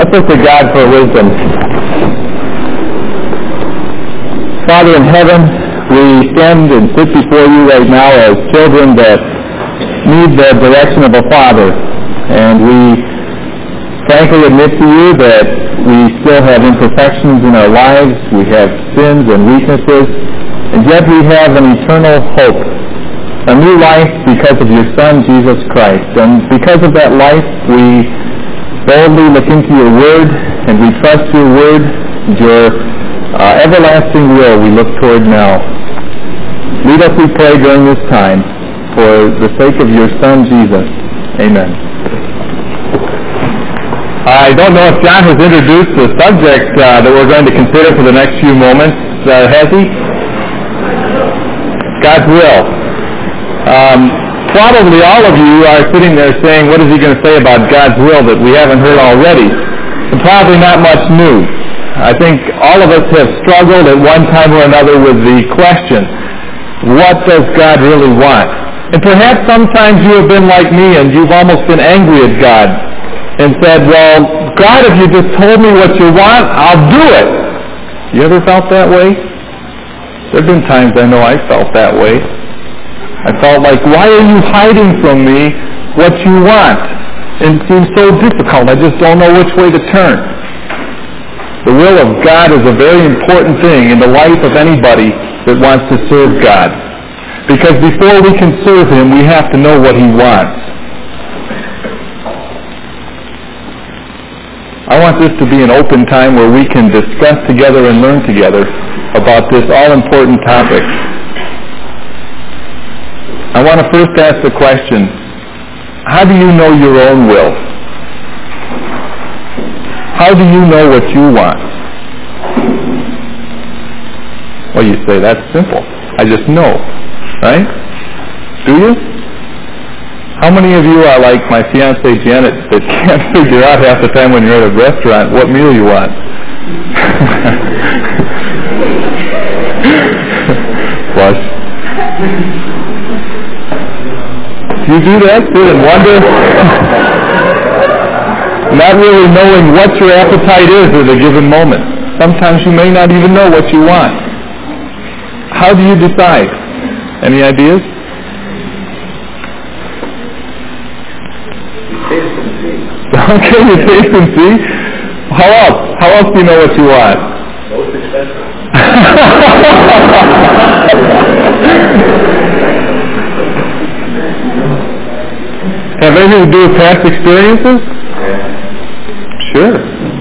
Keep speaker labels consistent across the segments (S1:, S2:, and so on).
S1: Let's look to God for wisdom. Father in heaven, we stand and sit before you right now as children that need the direction of a father. And we frankly admit to you that we still have imperfections in our lives. We have sins and weaknesses. And yet we have an eternal hope, a new life because of your Son, Jesus Christ. And because of that life, we boldly look into your word, and we trust your word, your everlasting will we look toward now. Lead us, we pray, during this time, for the sake of your Son, Jesus. Amen. I don't know if John has introduced the subject that we're going to consider for the next few moments. Has he? God's will. Probably all of you are sitting there saying, what is he going to say about God's will that we haven't heard already? And probably not much new. I think all of us have struggled at one time or another with the question, what does God really want? And perhaps sometimes you have been like me and you've almost been angry at God and said, well, God, if you just told me what you want, I'll do it. You ever felt that way? There have been times I know I felt that way. I felt like, why are you hiding from me what you want? And it seems so difficult. I just don't know which way to turn. The will of God is a very important thing in the life of anybody that wants to serve God. Because before we can serve him, we have to know what he wants. I want this to be an open time where we can discuss together and learn together about this all-important topic. I want to first ask the question, how do you know your own will? How do you know what you want? Well, you say, that's simple. I just know, right? Do you? How many of you are like my fiancée Janet that can't figure out half the time when you're at a restaurant what meal you want? Flush. You do that too and wonder, not really knowing what your appetite is at a given moment. Sometimes you may not even know what you want. How do you decide? Any ideas? Okay, you taste and see. How else? How else do you know what you want?
S2: Most expensive.
S1: Have anything to do with past experiences? Sure.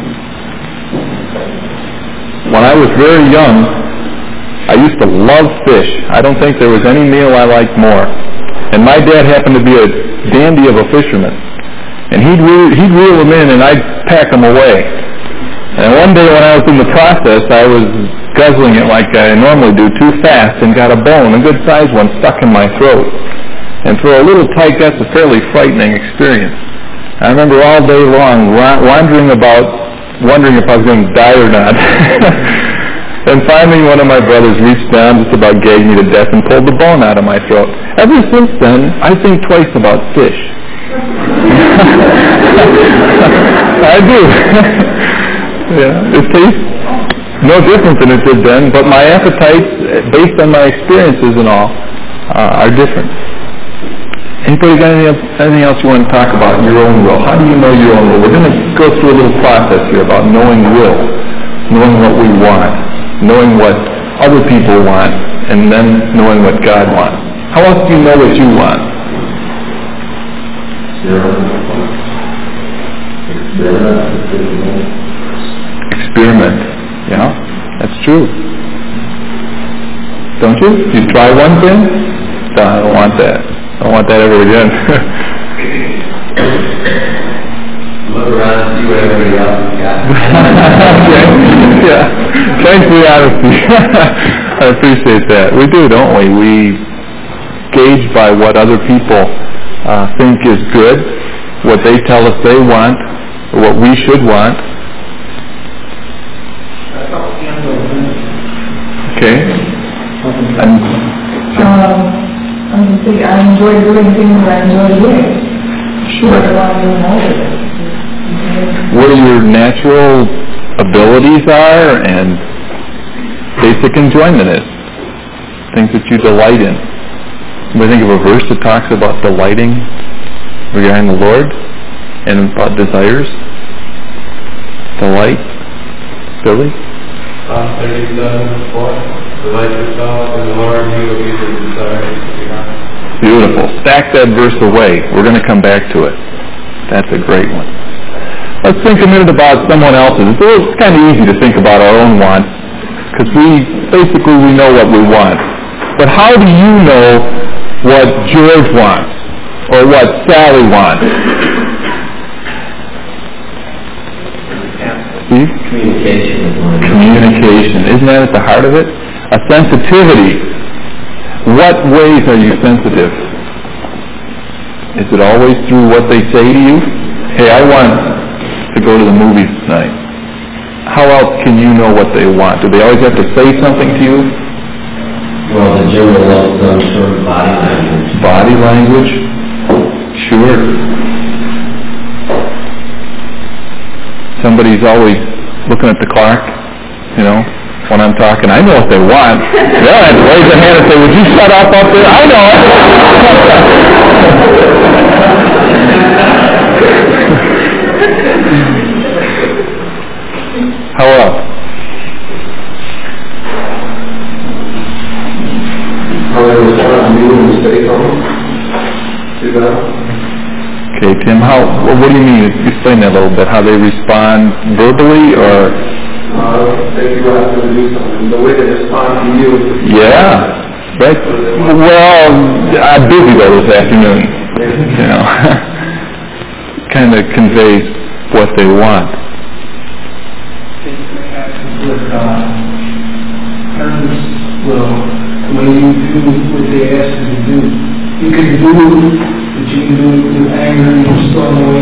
S1: When I was very young, I used to love fish. I don't think there was any meal I liked more. And my dad happened to be a dandy of a fisherman. And he'd reel them in and I'd pack them away. And one day when I was in the process, I was guzzling it like I normally do, too fast, and got a bone, a good sized one, stuck in my throat. And for a little tyke, that's a fairly frightening experience. I remember all day long wandering about, wondering if I was going to die or not. And finally, one of my brothers reached down, just about gagged me to death, and pulled the bone out of my throat. Ever since then, I think twice about fish. I do. Yeah, it tastes no different than it did then, but my appetites, based on my experiences and all, are different. Anybody got anything else you want to talk about in your own will? How do you know your own will? We're going to go through a little process here about knowing will, knowing what we want, knowing what other people want, and then knowing what God wants. How else do you know what you want? Experiment. Yeah, that's true. Don't you? You try one thing? No, I don't want that. I don't want that ever again.
S2: Look around and see what everybody else has got.
S1: Okay. Yeah. Thanks for the honesty. I appreciate that. We do, don't we? We gauge by what other people think is good, what they tell us they want, or what we should want. Okay.
S3: I enjoy doing things I enjoy doing.
S1: Sure.
S3: I want to do more of it.
S1: what your natural abilities are and basic enjoyment is, things that you delight in. We think of a verse that talks about delighting regarding the Lord and about desires. Delight, Billy?
S2: Psalm 37:4. Delight yourself in the Lord, He will give you the desires of your heart.
S1: Beautiful. Stack that verse away. We're going to come back to it. That's a great one. Let's think a minute about someone else's. It's kind of easy to think about our own wants because we know what we want. But how do you know what George wants or what Sally wants? Steve? Communication. Isn't that at the heart of it? A sensitivity. What ways are you sensitive? Is it always through what they say to you? Hey, I want to go to the movies tonight. How else can you know what they want? Do they always have to say something to you?
S4: Well, the general love some sort of body language.
S1: Body language? Sure. Somebody's always looking at the clock, when I'm talking. I know what they want. They'll have to raise their hand and say, would you shut up there? I know it. How else?
S2: How they respond to you when you say something? Do that?
S1: Okay, Tim, what do you mean? Explain that a little bit. How they respond verbally or?
S2: If you ask them to do something, the way they respond to you.
S1: Yeah, right. Well, I'm busy though this afternoon. Kind of conveys what they want.
S5: Parents will, when you do what they ask you to do, you can do it, but you can do it with anger and storm away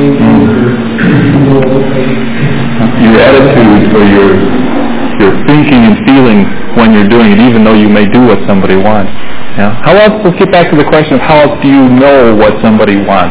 S1: your attitude or your thinking and feeling when you're doing it, even though you may do what somebody wants. Yeah. How else? Let's get back to the question of how else do you know what somebody wants?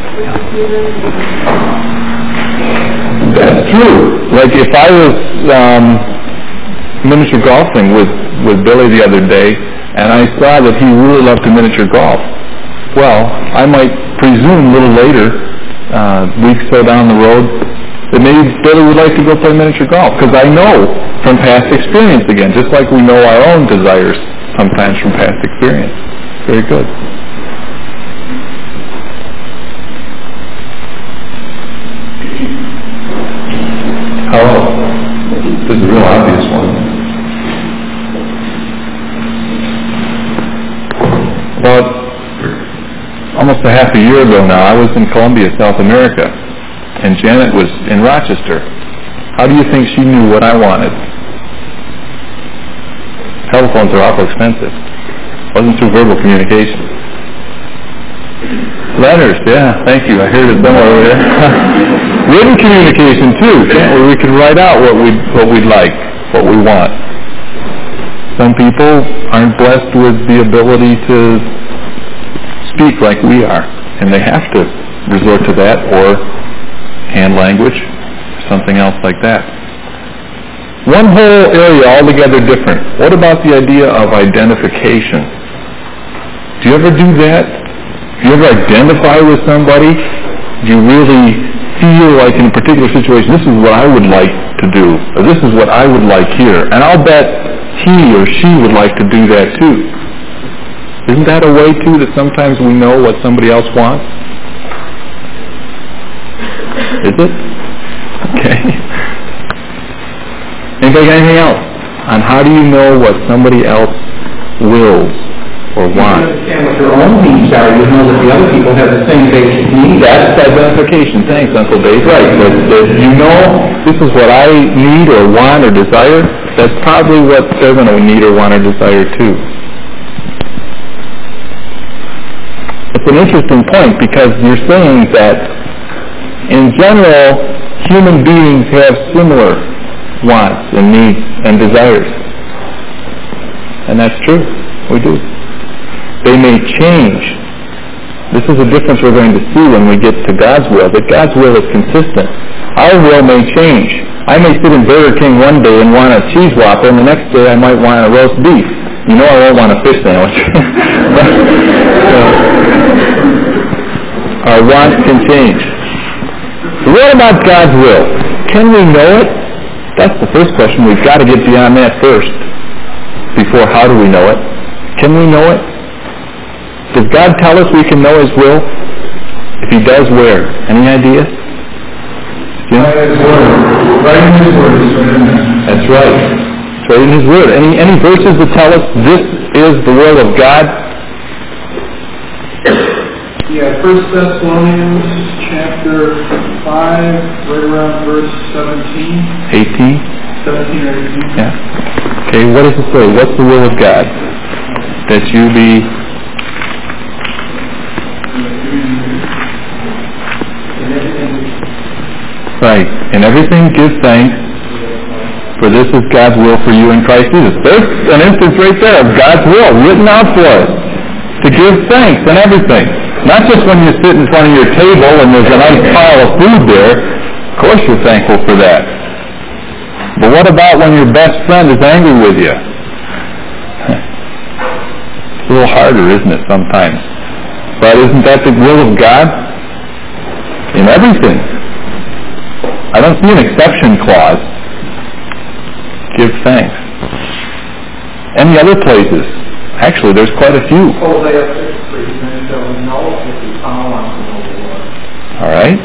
S1: That's true. Like if I was miniature golfing with Billy the other day, and I saw that he really loved to miniature golf. Well, I might presume a little later, weeks so down the road, that maybe Billy would like to go play miniature golf, because I know from past experience again, just like we know our own desires sometimes from past experience. Very good. How else? This is a real obvious one. About almost a half a year ago now, I was in Colombia, South America, and Janet was in Rochester. How do you think she knew what I wanted? Telephones are awful expensive. It wasn't through verbal communication. Letters, yeah, thank you. I heard it somewhere over there. Written communication too, can't we? We can write out what we'd like, what we want. Some people aren't blessed with the ability to speak like we are, and they have to resort to that or hand language, something else like that. One whole area altogether different. What about the idea of identification? Do you ever do that? Do you ever identify with somebody? Do you really feel like in a particular situation, this is what I would like to do, or this is what I would like here? And I'll bet he or she would like to do that too. Isn't that a way too that sometimes we know what somebody else wants? Is it? Okay. Anybody got anything else on how do you know what somebody else wills or wants?
S6: You understand what your own needs are. You know that the other people have the same basic needs.
S1: That's identification. Thanks, Uncle Dave. Right. That you know this is what I need or want or desire. That's probably what they're going to need or want or desire too. It's an interesting point because you're saying that in general, human beings have similar wants and needs and desires. And that's true. We do. They may change. This is a difference we're going to see when we get to God's will, that God's will is consistent. Our will may change. I may sit in Burger King one day and want a cheese Whopper, and the next day I might want a roast beef. You know I won't want a fish sandwich. Our wants can change. What about God's will? Can we know it? That's the first question. We've got to get beyond that first. Before how do we know it? Can we know it? Does God tell us we can know His will? If He does, where? Any ideas?
S5: Right in His Word.
S1: That's right. It's right in His Word. Any verses that tell us this is the will of God?
S5: Yeah, 1 Thessalonians chapter 5, right around verse 17.
S1: 18?
S5: 17 or 18.
S1: Yeah. Okay, what does it say? What's the will of God? That you be... Right. In everything give thanks, for this is God's will for you in Christ Jesus. There's an instance right there of God's will written out for us. To give thanks in everything. Not just when you sit in front of your table and there's a nice pile of food there. Of course you're thankful for that. But what about when your best friend is angry with you? It's a little harder, isn't it, sometimes? But isn't that the will of God? In everything. I don't see an exception clause. Give thanks. Any other places? Actually, there's quite a few.
S5: Hosea 6:3, men shall know if you follow on the Lord.
S1: All right.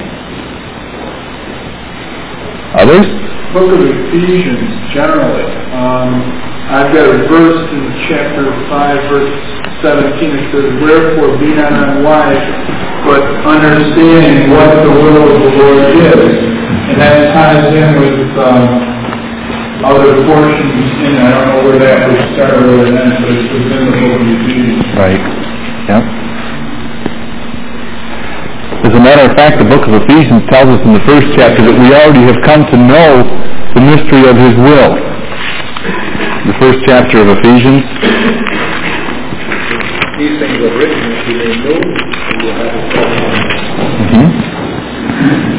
S1: Others?
S5: Book of Ephesians, generally. I've got a verse in chapter 5, verse 17. It says, "Wherefore be not unwise, but understanding what the will of the Lord is." And that ties in with other portions in, I don't know where that would start or where it ends, but it's within the book of Ephesians.
S1: Right. Yep. As a matter of fact, the book of Ephesians tells us in the first chapter that we already have come to know the mystery of His will. The first chapter of Ephesians.
S2: These things are written that you may know and you have a problem.
S1: Mm-hmm.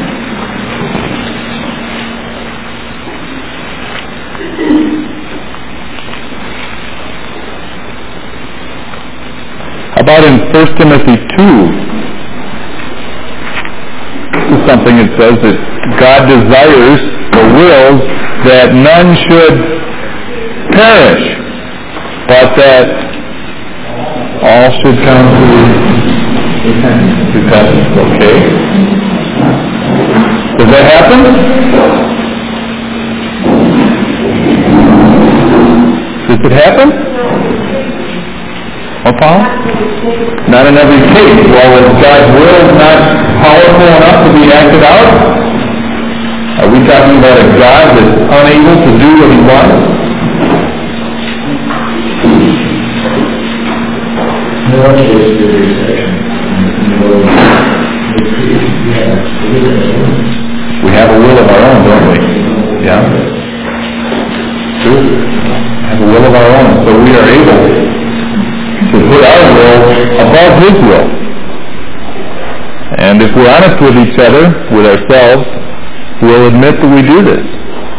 S1: How about in 1 Timothy 2? This is something it says that God desires or wills that none should perish, but that all should come to repentance. Okay. Does that happen? Does it happen? Oh, Paul? Not in every case. Well, is God's will not powerful enough to be acted out? Are we talking about a God that's unable to do what He wants? We have a will of our own, don't we? Yeah? True. We have a will of our own, so we are able to put our will above His will. And if we're honest with each other, with ourselves, we'll admit that we do this.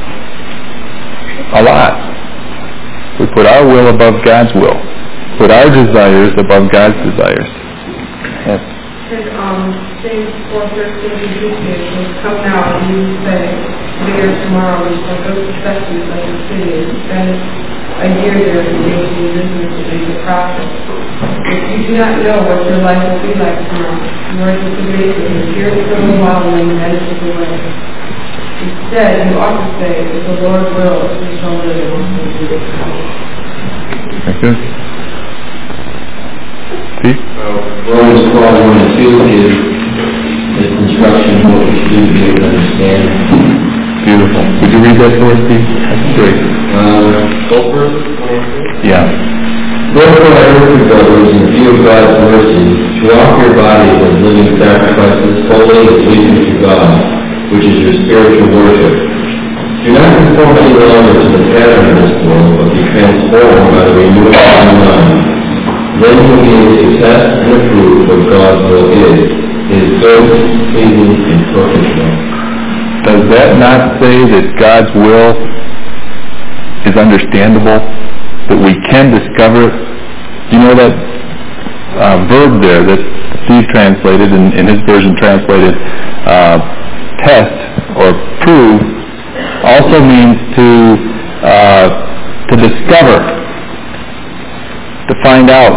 S1: A lot. We put our will above God's will. Put our desires above God's desires. Yes.
S3: James 4:13 come now and you say, today or tomorrow we shall go to Sessions of the city and spend a year there and deal with business to make a profit. If you do not know what your life will be like tomorrow, nor is it today that you hear it for a while and then vanish away. Instead, you ought to say, if the Lord wills, we shall live and we will do it.
S1: Thank you. Steve?
S4: Romans 12:1-2 gives this instruction of what we should do to be able to understand.
S1: Beautiful. Would you read that for us, Steve? That's great.
S2: Go first.
S4: Yeah. Therefore, I urge you, brothers, in view of God's mercy, to offer your bodies as living sacrifices, holy and pleasing to God, which is your spiritual worship. Do not conform any longer to the pattern of this world, but be transformed by the renewal of your mind. Then you will be able to test and approve what God's will is, His good, pleasing, and perfect will.
S1: does that not say that God's will is understandable, that we can discover it? You know that verb there that Steve translated, in his version translated test or prove, also means to discover, to find out.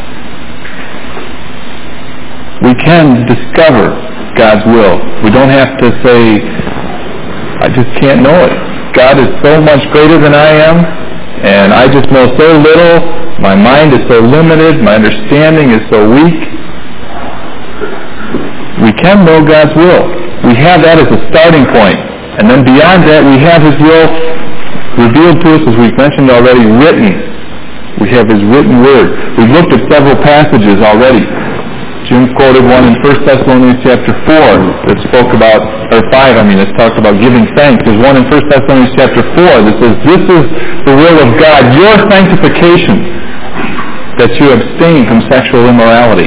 S1: We can discover God's will. We don't have to say, I just can't know it. God is so much greater than I am, and I just know so little. My mind is so limited. My understanding is so weak. We can know God's will. We have that as a starting point. And then beyond that, we have His will revealed to us, as we've mentioned already, written. We have His written word. We've looked at several passages already. Jim quoted one in 1 Thessalonians chapter 4 that spoke about, or 5, that talked about giving thanks. There's one in 1 Thessalonians chapter 4 that says, this is the will of God, your sanctification, that you abstain from sexual immorality.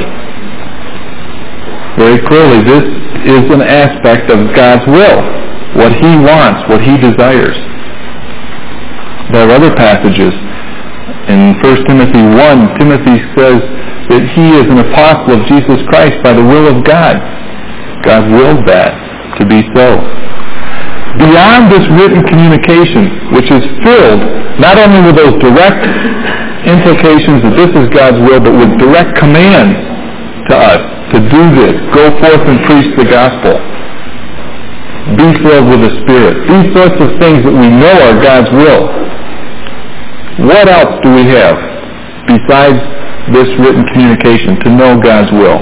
S1: Very clearly, this is an aspect of God's will, what He wants, what He desires. There are other passages. In 1 Timothy 1, Timothy says that he is an apostle of Jesus Christ by the will of God. God willed that to be so. Beyond this written communication, which is filled not only with those direct implications that this is God's will, but with direct commands to us to do this, go forth and preach the gospel, be filled with the Spirit. These sorts of things that we know are God's will. What else do we have besides this written communication to know God's will?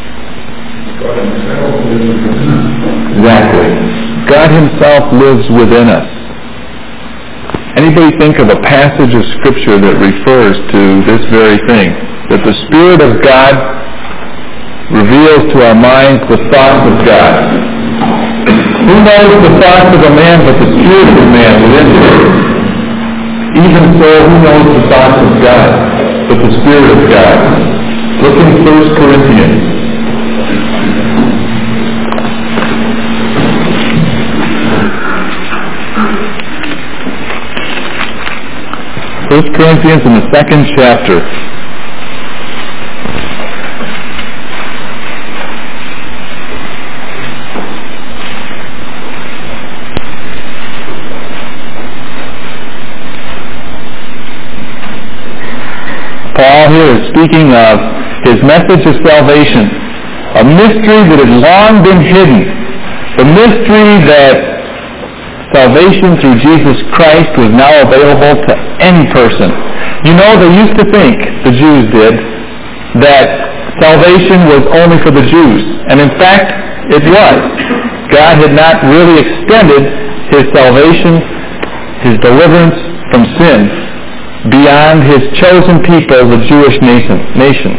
S1: Exactly. God Himself lives within us. Anybody think of a passage of Scripture that refers to this very thing? That the Spirit of God reveals to our minds the thoughts of God. Who knows the thoughts of a man but the Spirit of man within him? Even so, who knows the thoughts of God but the Spirit of God? Look in 1 Corinthians. 1 Corinthians in the 2nd chapter. Paul here is speaking of his message of salvation, a mystery that had long been hidden, the mystery that salvation through Jesus Christ was now available to any person. You know, they used to think, the Jews did, that salvation was only for the Jews. And in fact, it was. God had not really extended His salvation, His deliverance from sin, beyond His chosen people, the Jewish nation.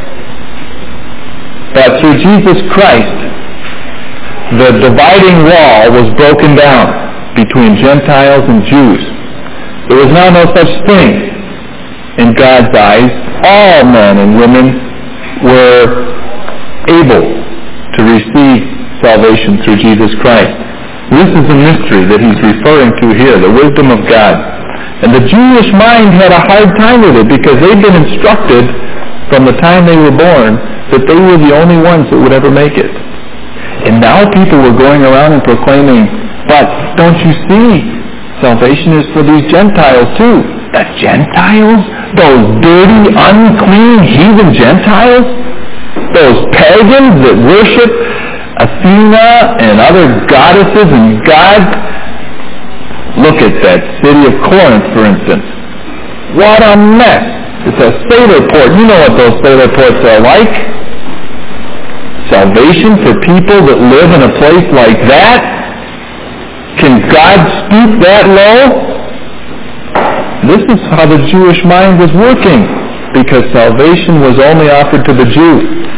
S1: But through Jesus Christ, the dividing wall was broken down between Gentiles and Jews. There was now no such thing in God's eyes. All men and women were able to receive salvation through Jesus Christ. This is a mystery that He's referring to here, the wisdom of God. And the Jewish mind had a hard time with it because they'd been instructed from the time they were born that they were the only ones that would ever make it. And now people were going around and proclaiming, but don't you see, salvation is for these Gentiles too. The Gentiles? Those dirty, unclean, heathen Gentiles? Those pagans that worship Athena and other goddesses and gods? Look at that city of Corinth, for instance. What a mess. It's a sailor port. You know what those sailor ports are like. Salvation for people that live in a place like that? Can God stoop that low? This is how the Jewish mind was working, because salvation was only offered to the Jew.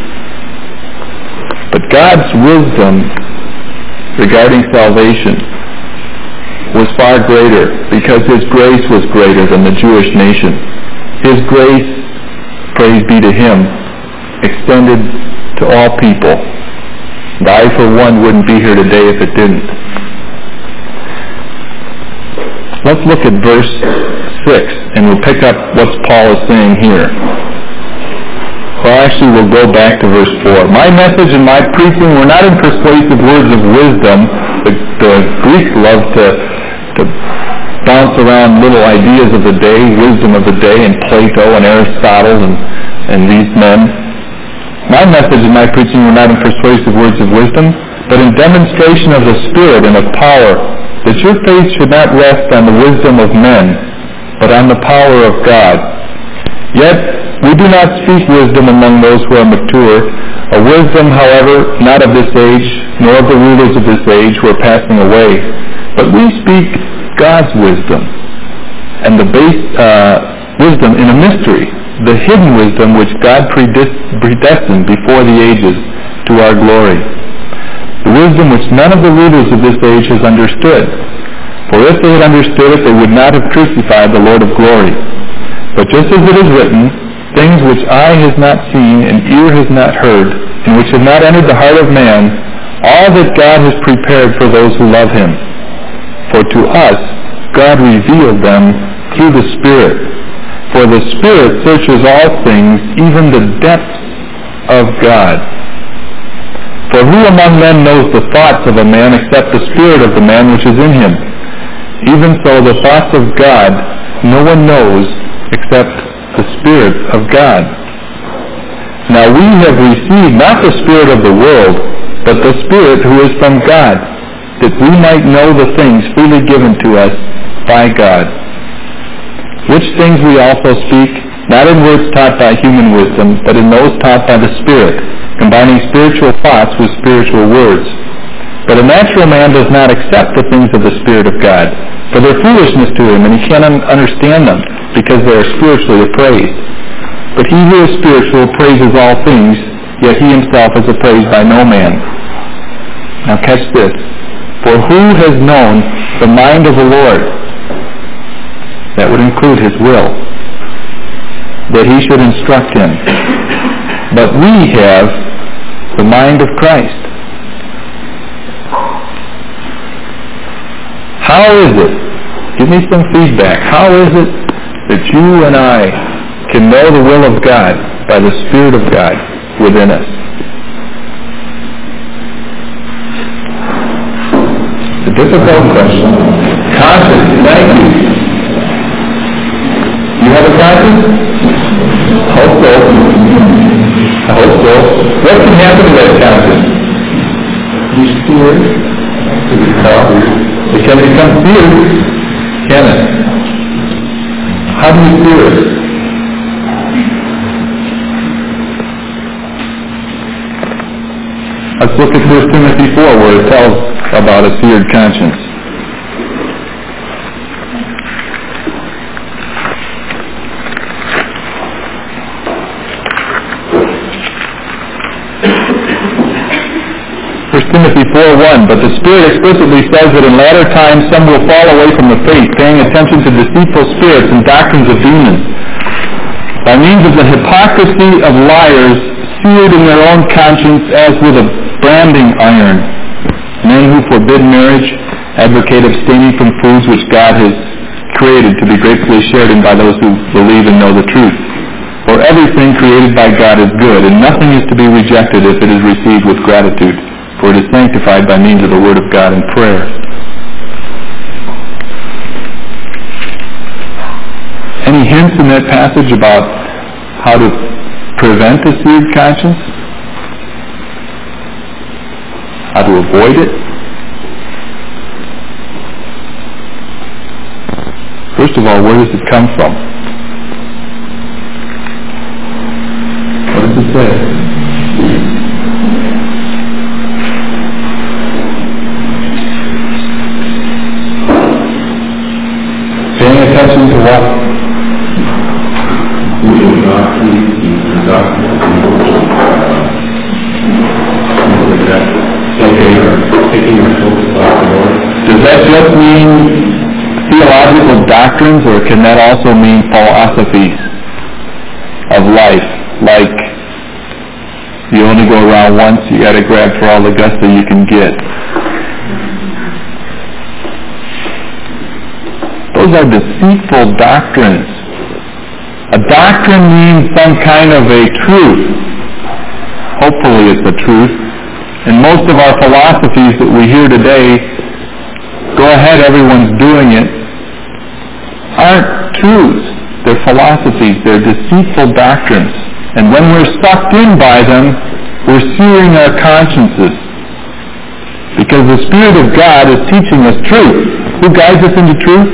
S1: But God's wisdom regarding salvation was far greater, because His grace was greater than the Jewish nation. His grace, praise be to Him, extended to all people. And I, for one, wouldn't be here today if it didn't. Let's look at verse 6, and we'll pick up what Paul is saying here. Well, actually, we'll go back to verse 4. My message and my preaching were not in persuasive words of wisdom. The Greeks love to bounce around little ideas of the day, wisdom of the day, and Plato and Aristotle and these men. My message and my preaching were not in persuasive words of wisdom, but in demonstration of the Spirit and of power, that your faith should not rest on the wisdom of men, but on the power of God. Yet we do not speak wisdom among those who are mature, a wisdom, however, not of this age, nor of the rulers of this age who are passing away, but we speak God's wisdom, and the wisdom in a mystery, the hidden wisdom which God predestined before the ages to our glory. The wisdom which none of the rulers of this age has understood. For if they had understood it, they would not have crucified the Lord of glory. But just as it is written, things which eye has not seen and ear has not heard, and which have not entered the heart of man, all that God has prepared for those who love him. For to us God revealed them through the Spirit. For the Spirit searches all things, even the depths of God. For who among men knows the thoughts of a man except the spirit of the man which is in him? Even so the thoughts of God no one knows except the Spirit of God. Now we have received not the spirit of the world, but the Spirit who is from God, that we might know the things freely given to us by God. Which things we also speak, not in words taught by human wisdom, but in those taught by the Spirit, combining spiritual thoughts with spiritual words. But a natural man does not accept the things of the Spirit of God, for their foolishness to him, and he cannot understand them, because they are spiritually appraised. But he who is spiritual praises all things, yet he himself is appraised by no man. Now catch this. For who has known the mind of the Lord? That would include his will, that he should instruct him. But we have the mind of Christ. How is it? Give me some feedback. How is it that you and I can know the will of God by the Spirit of God within us? It's a difficult question. Conscience, thank you. You have a conscience? Hope so. I hope so. What can happen to that conscience? You steer to become. It can become feared, can it? How do you fear it? Let's look at 1 Timothy 4, where it tells about a seared conscience. Timothy 4:1, but the Spirit explicitly says that in latter times some will fall away from the faith, paying attention to deceitful spirits and doctrines of demons, by means of the hypocrisy of liars, seared in their own conscience as with a branding iron. Men who forbid marriage, advocate abstaining from foods which God has created to be gratefully shared in by those who believe and know the truth. For everything created by God is good, and nothing is to be rejected if it is received with gratitude, for it is sanctified by means of the Word of God and prayer. Any hints in that passage about how to prevent a seared conscience? How to avoid it? First of all, where does it come from? What does it say? Paying attention to what? Does that just mean theological doctrines, or can that also mean philosophies of life? Like, you only go around once, you got to grab for all the gusto you can get. those are deceitful doctrines. A doctrine means some kind of a truth. Hopefully it's a truth. And most of our philosophies that we hear today, go ahead, everyone's doing it, aren't truths. They're philosophies. They're deceitful doctrines. And when we're sucked in by them, we're searing our consciences. Because the Spirit of God is teaching us truth. Who guides us into truth?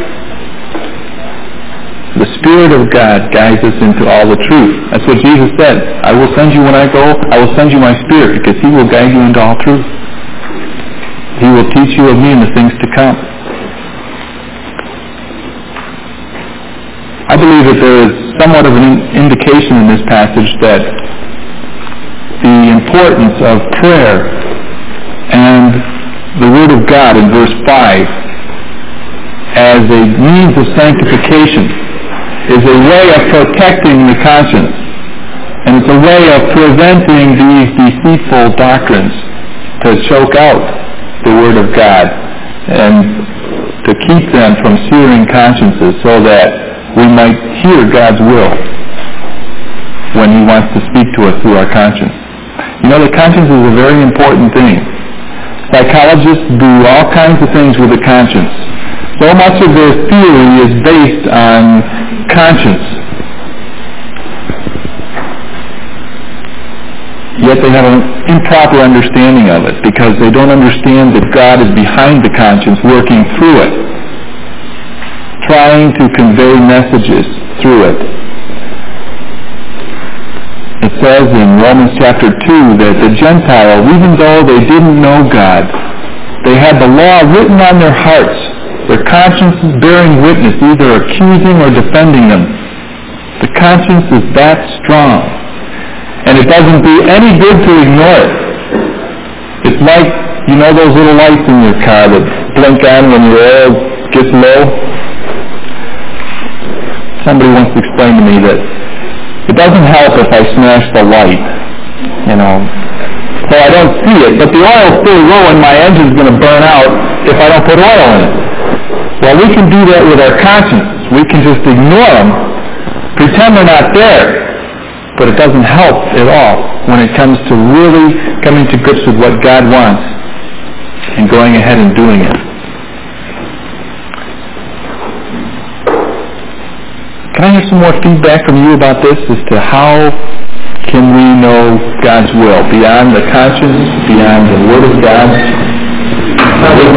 S1: The Spirit of God guides us into all the truth. That's what Jesus said. I will send you when I go. I will send you my Spirit, because He will guide you into all truth. He will teach you of me and the things to come. I believe that there is somewhat of an indication in this passage that the importance of prayer and the Word of God in verse 5 as a means of sanctification is a way of protecting the conscience, and it's a way of preventing these deceitful doctrines to choke out the Word of God and to keep them from searing consciences so that we might hear God's will when He wants to speak to us through our conscience. You know, the conscience is a very important thing. Psychologists do all kinds of things with the conscience. So much of their theory is based on conscience. Yet they have an improper understanding of it because they don't understand that God is behind the conscience, working through it, trying to convey messages through it. It says in Romans chapter 2 that the Gentiles, even though they didn't know God, they had the law written on their hearts, their consciences bearing witness, either accusing or defending them. The conscience is that strong. And it doesn't do any good to ignore it. It's like, you know those little lights in your car that blink on when your oil gets low? Somebody once explained to me that it doesn't help if I smash the light, so I don't see it, but the oil's still low and my engine's going to burn out if I don't put oil in it. Well, we can do that with our consciences. We can just ignore them, pretend they're not there, but it doesn't help at all when it comes to really coming to grips with what God wants and going ahead and doing it. Can I have some more feedback from you about this as to how can we know God's will beyond the conscience, beyond the Word of God?
S6: By the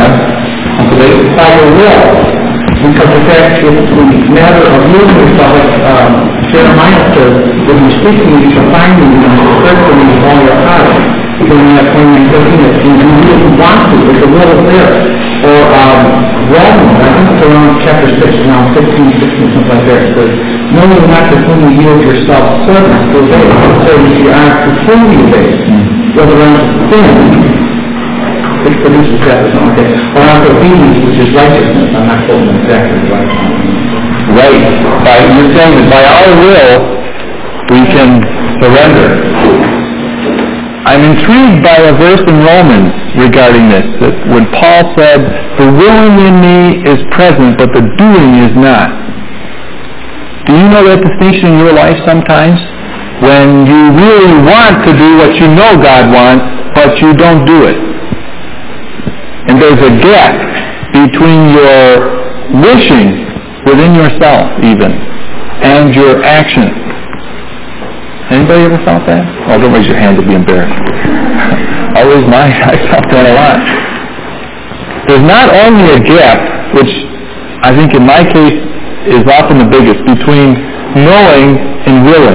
S6: will. Because the fact is the matter of moving yourself, like Jeremiah says, when you speak to me, you shall find me, and you search for me with all your heart. When you're looking at things, and you really want to, but the will is there. Or Romans, I think it's around chapter 6, around 15, 16, something like that. It says, know you not to whom you yield yourself servants to obey. So you are to whom you obey. Whether unto sin, which produces death or something like that, or unto obedience, which is righteousness. I'm not quoting exactly right.
S1: Right. You're saying that by our will, we can surrender. I'm intrigued by a verse in Romans regarding this, that when Paul said, the willing in me is present, but the doing is not. Do you know that distinction in your life sometimes? When you really want to do what you know God wants, but you don't do it. And there's a gap between your wishing within yourself even and your action. Anybody ever felt that? Oh, don't raise your hand to be embarrassed. I'll raise mine. I felt that a lot. There's not only a gap, which I think in my case is often the biggest, between knowing and willing.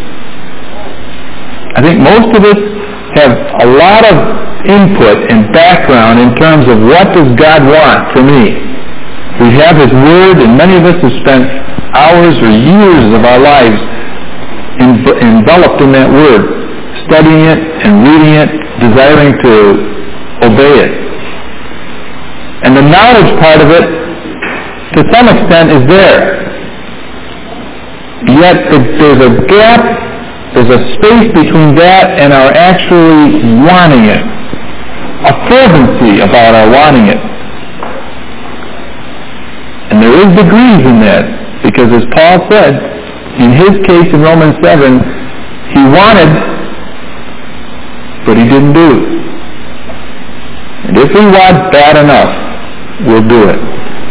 S1: I think most of us have a lot of input and background in terms of what does God want for me. We have His Word, and many of us have spent hours or years of our lives enveloped in that Word, studying it and reading it, desiring to obey it. And the knowledge part of it, to some extent, is there. Yet there's a gap, there's a space between that and our actually wanting it. A fervency about our wanting it. And And there is degrees in that, because as Paul said, in his case in Romans 7, he wanted, but he didn't do it. And if we want bad enough, we'll do it.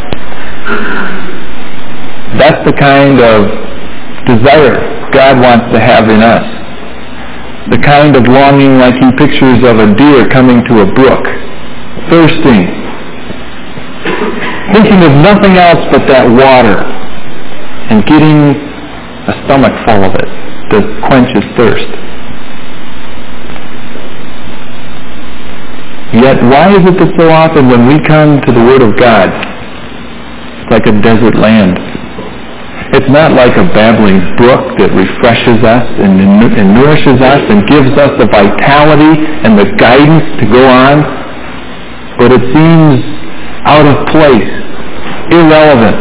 S1: That's the kind of desire God wants to have in us. The kind of longing like he pictures of a deer coming to a brook, thirsting, thinking of nothing else but that water, and getting a stomach full of it to quench his thirst. Yet why is it that so often when we come to the Word of God, it's like a desert land? It's not like a babbling brook that refreshes us and nourishes us and gives us the vitality and the guidance to go on, but it seems out of place, irrelevant.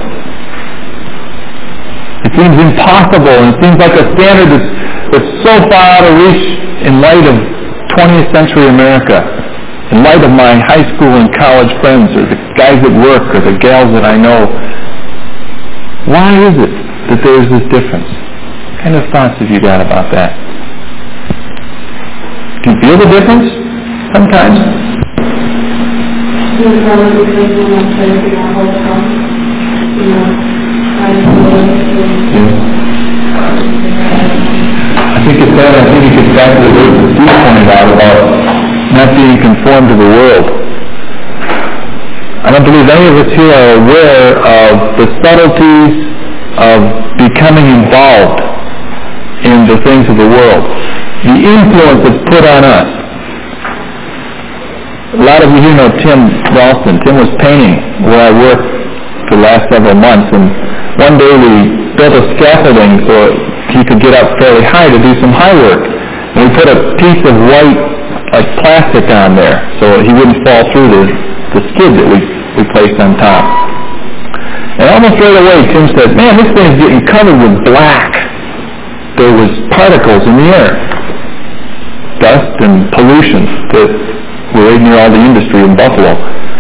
S1: It seems impossible, and it seems like a standard that's so far out of reach in light of 20th century America, in light of my high school and college friends, or the guys at work, or the gals that I know. Why is it that there's this difference? What kind of thoughts have you got about that? Do you feel the difference sometimes? I think it's that. I think it gets back to the word that Steve pointed out about not being conformed to the world. I don't believe any of us here are aware of the subtleties of becoming involved in the things of the world, the influence that's put on us. A lot of you here know Tim Ralston. Tim was painting where I worked for the last several months, and one day we built a scaffolding so he could get up fairly high to do some high work. And we put a piece of white, like plastic on there so he wouldn't fall through the skid that we placed on top. And almost right away Tim said, "Man, this thing's getting covered with black." There was particles in the air, dust and pollution that were right near all the industry in Buffalo.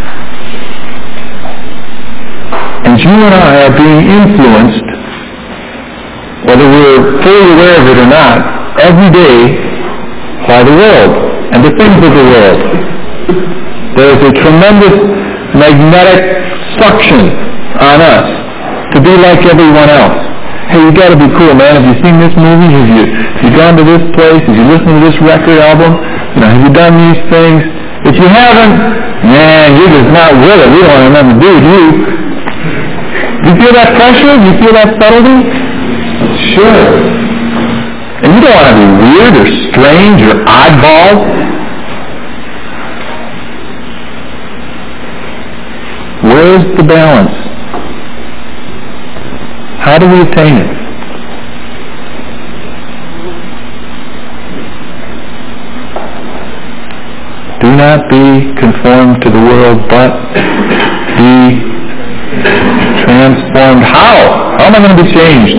S1: And you and I are being influenced, whether we're fully aware of it or not, every day by the world and the things of the world. There's a tremendous magnetic suction on us to be like everyone else. Hey, you got to be cool, man. Have you seen this movie? Have you gone to this place? Have you listened to this record album? Have you done these things? If you haven't, man, you're just not with it. We don't have nothing to do with you. Do you feel that pressure? Do you feel that subtlety? Sure. And you don't want to be weird or strange or oddball. Where's the balance? How do we attain it? Do not be conformed to the world, but be transformed. How? How am I going to be changed?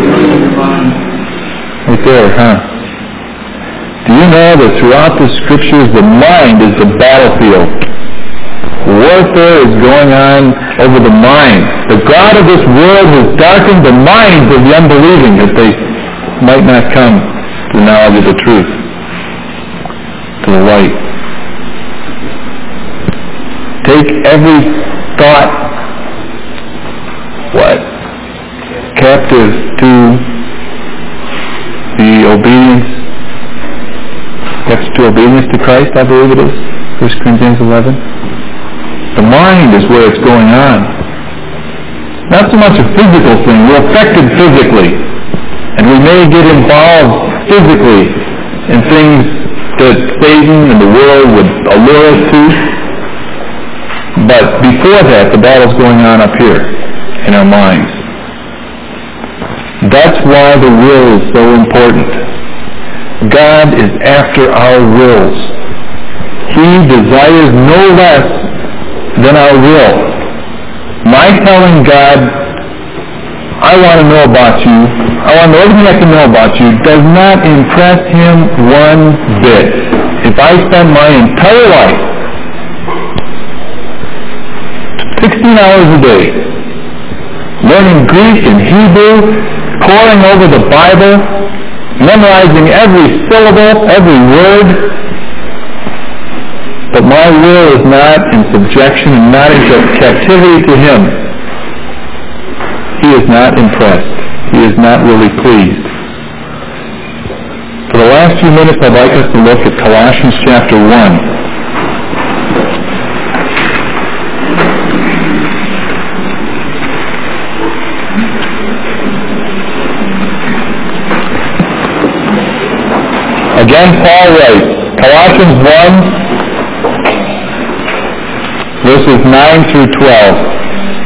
S1: Right there, huh? Do you know that throughout the Scriptures the mind is the battlefield? Warfare is going on over the mind. The God of this world has darkened the minds of the unbelieving that they might not come to the knowledge of the truth, to the light. Take every thought, captive to the obedience to Christ, I believe it is, 1 Corinthians 11. The mind is where it's going on. Not so much a physical thing. We're affected physically, and we may get involved physically in things that Satan and the world would allure us to. But before that, the battle's going on up here in our minds. That's why the will is so important. God is after our wills. He desires no less than our will. My telling God, I want to know about you, I want to know everything I can know about you, does not impress him one bit. If I spend my entire life, 16 hours a day, learning Greek and Hebrew, poring over the Bible, memorizing every syllable, every word. But my will is not in subjection and not in captivity to him. He is not impressed. He is not really pleased. For the last few minutes, I'd like us to look at Colossians chapter 1. Again, Paul writes, Colossians 1, verses 9 through 12.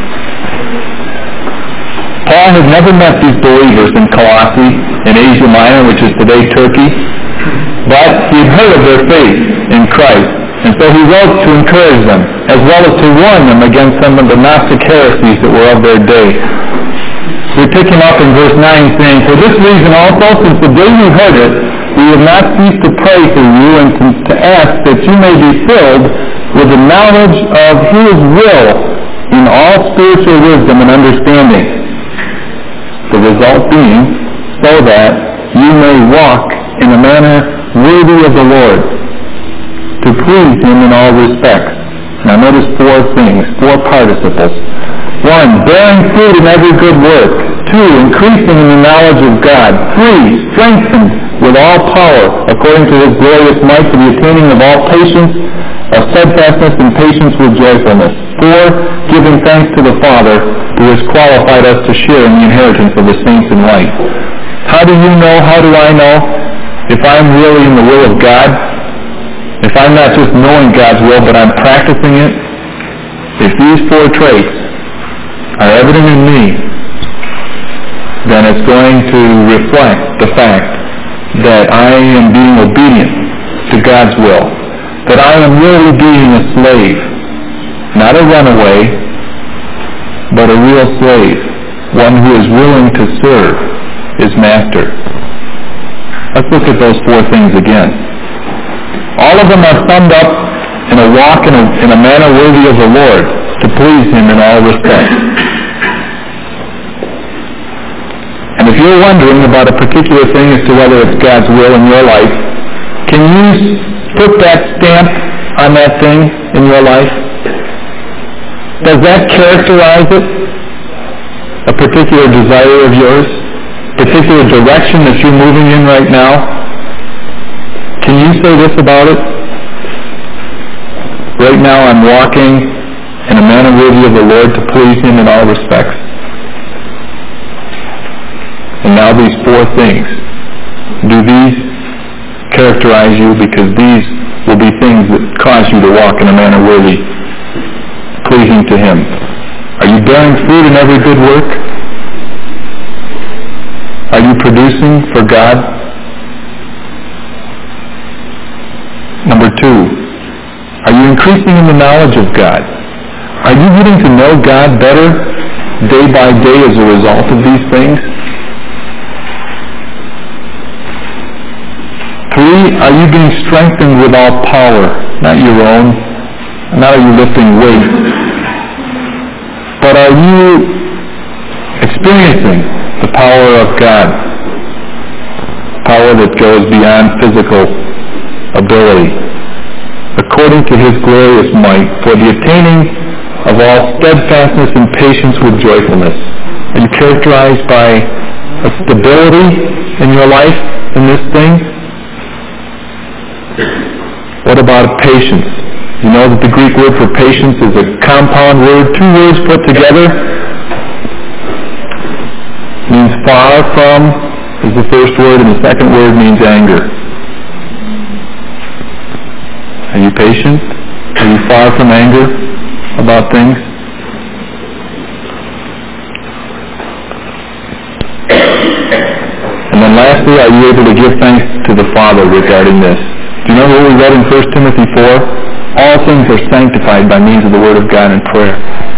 S1: Paul had never met these believers in Colossae, in Asia Minor, which is today Turkey, but he had heard of their faith in Christ, and so he wrote to encourage them, as well as to warn them against some of the Gnostic heresies that were of their day. We're picking up in verse 9 saying, For this reason also, since the day you heard it, we have not ceased to pray for you and to ask that you may be filled with the knowledge of his will in all spiritual wisdom and understanding. The result being, so that you may walk in a manner worthy of the Lord, to please him in all respects. Now notice four things, four participles. 1, bearing fruit in every good work. 2, increasing in the knowledge of God. 3, strengthened with all power, according to his glorious might, to the attaining of all patience, of steadfastness and patience with joyfulness. 4, giving thanks to the Father, who has qualified us to share in the inheritance of the saints in light. How do you know, how do I know, if I'm really in the will of God? If I'm not just knowing God's will, but I'm practicing it? If these four traits are evident in me, then it's going to reflect the fact that I am being obedient to God's will, that I am really being a slave, not a runaway, but a real slave, one who is willing to serve his master. Let's look at those four things again. All of them are summed up in a walk in a manner worthy of the Lord, to please him in all respects. And if you're wondering about a particular thing as to whether it's God's will in your life, can you put that stamp on that thing in your life? Does that characterize it? A particular desire of yours? Particular direction that you're moving in right now? Can you say this about it? Right now I'm walking in a manner worthy of the Lord, to please him in all respects. And now these four things, do these characterize you? Because these will be things that cause you to walk in a manner worthy, pleasing to him. Are you bearing fruit in every good work? Are you producing for God? Number 2, are you increasing in the knowledge of God? Are you getting to know God better day by day as a result of these things? 3, are you being strengthened with all power, not your own? Not are you lifting weights, but are you experiencing the power of God? Power that goes beyond physical ability. According to his glorious might, for the attaining of all steadfastness and patience with joyfulness. Are you characterized by a stability in your life in this thing? What about patience? You know that the Greek word for patience is a compound word, 2 words put together. It means far from is the first word, and the second word means anger. Are you patient? Are you far from anger about things? And then lastly, are you able to give thanks to the Father regarding this? Do you know what we read in 1 Timothy 4? All things are sanctified by means of the Word of God and prayer.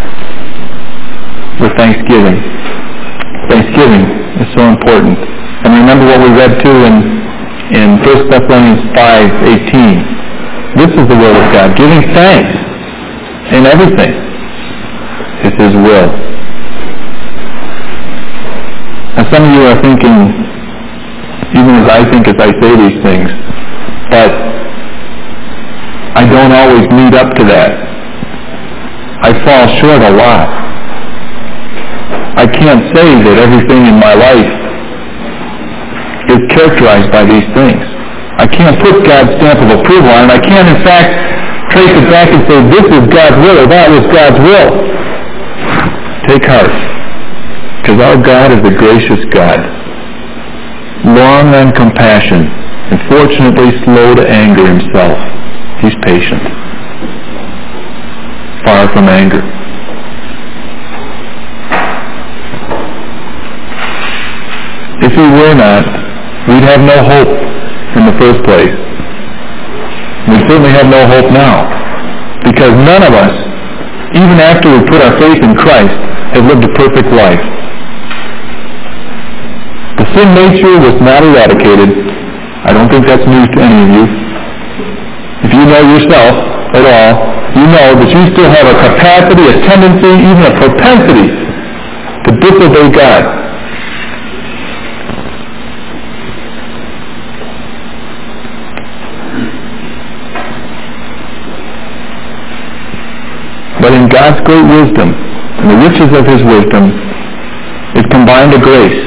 S1: With thanksgiving. Thanksgiving is so important. And remember what we read too in 1 Thessalonians 5:18. This is the will of God, giving thanks in everything. It's his will. Now some of you are thinking, even as I think as I say these things, but I don't always meet up to that. I fall short a lot. I can't say that everything in my life is characterized by these things. I can't put God's stamp of approval on it. I can't, in fact, trace it back and say, this is God's will or that was God's will. Take heart, because our God is a gracious God, long on compassion, and fortunately slow to anger himself. He's patient, far from anger. If he were not, we'd have no hope in the first place. We certainly have no hope now, because none of us, even after we put our faith in Christ, have lived a perfect life. The sin nature was not eradicated. I don't think that's news to any of you. If you know yourself at all, you know that you still have a capacity, a tendency, even a propensity to disobey God. But in God's great wisdom, and the riches of his wisdom, is combined a grace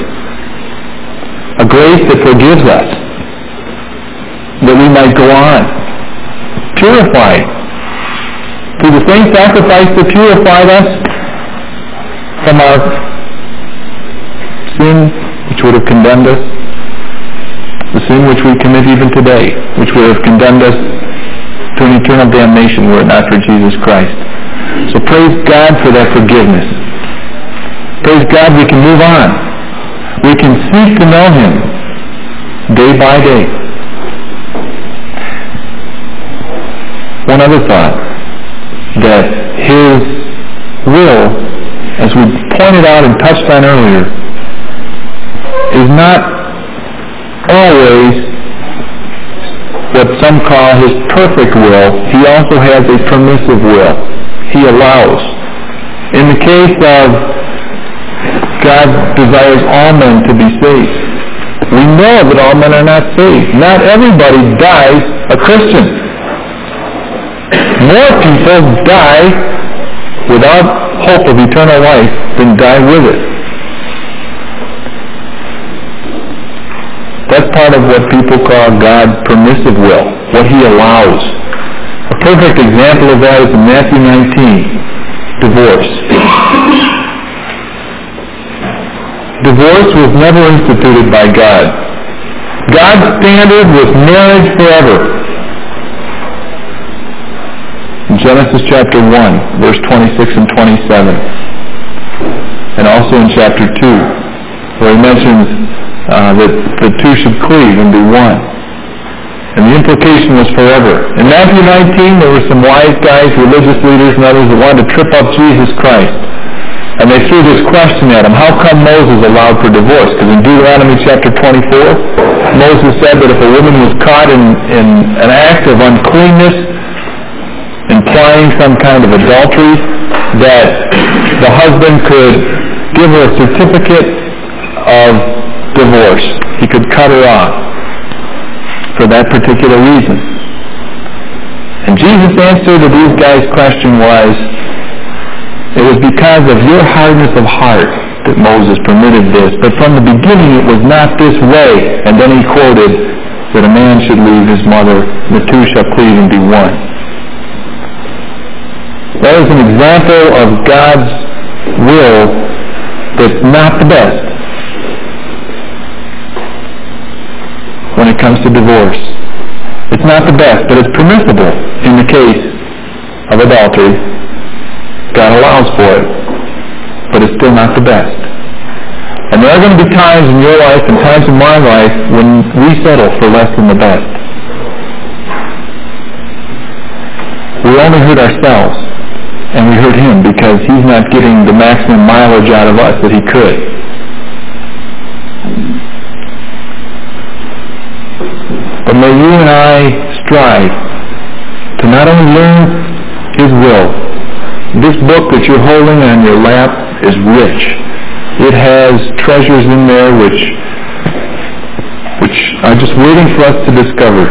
S1: that forgives us, that we might go on, purified through the same sacrifice that purified us from our sin, which would have condemned us, the sin which we commit even today, which would have condemned us to an eternal damnation were it not for Jesus Christ. So praise God for that forgiveness. Praise God we can move on. We can seek to know him day by day. One other thought, that his will, as we pointed out and touched on earlier, is not always what some call his perfect will. He also has a permissive will. He allows. In the case of God desires all men to be saved, we know that all men are not saved. Not everybody dies a Christian. More people die without hope of eternal life than die with it. That's part of what people call God's permissive will, what he allows. A perfect example of that is in Matthew 19, divorce. Divorce was never instituted by God. God's standard was marriage forever. In Genesis chapter 1, verse 26 and 27. And also in chapter 2, where he mentions that the two should cleave and be one. And the implication was forever. In Matthew 19, there were some wise guys, religious leaders and others that wanted to trip up Jesus Christ. And they threw this question at him, how come Moses allowed for divorce? Because in Deuteronomy chapter 24, Moses said that if a woman was caught in an act of uncleanness, implying some kind of adultery, that the husband could give her a certificate of divorce. He could cut her off for that particular reason. And Jesus' answer to these guys' question was, it was because of your hardness of heart that Moses permitted this, but from the beginning it was not this way. And then he quoted that a man should leave his mother, the two shall cleave and be one. That is an example of God's will that's not the best when it comes to divorce. It's not the best, but it's permissible in the case of adultery. God allows for it, but it's still not the best. And there are going to be times in your life and times in my life when we settle for less than the best. We only hurt ourselves, and we hurt him because he's not getting the maximum mileage out of us that he could. But may you and I strive to not only learn his will. This book that you're holding on your lap is rich It has treasures in there which are just waiting for us to discover.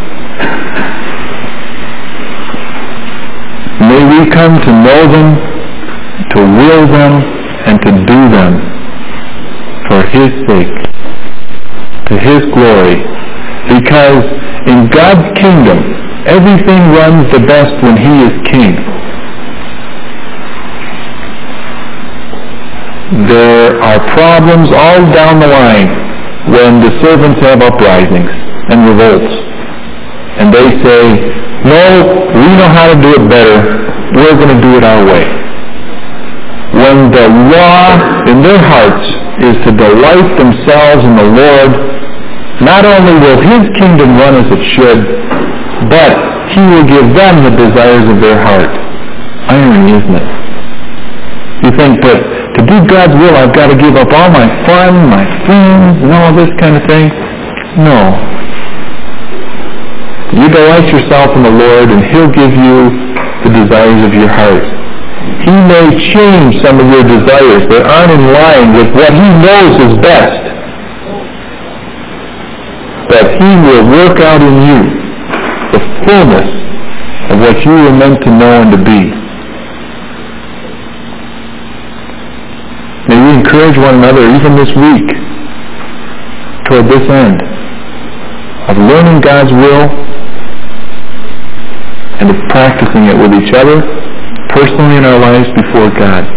S1: May we come to know them, to will them, and to do them for His sake, to His glory. Because in God's kingdom, everything runs the best when He is king. There are problems all down the line when the servants have uprisings and revolts. And they say, no, we know how to do it better. We're going to do it our way. When the law in their hearts is to delight themselves in the Lord, not only will His kingdom run as it should, but He will give them the desires of their heart. Irony, isn't it? You think that to do God's will I've got to give up all my fun, my friends, and all this kind of thing? No. You delight yourself in the Lord and He'll give you the desires of your heart. He may change some of your desires that aren't in line with what He knows is best. But He will work out in you the fullness of what you were meant to know and to be. May we encourage one another even this week toward this end of learning God's will and of practicing it with each other, personally in our lives before God.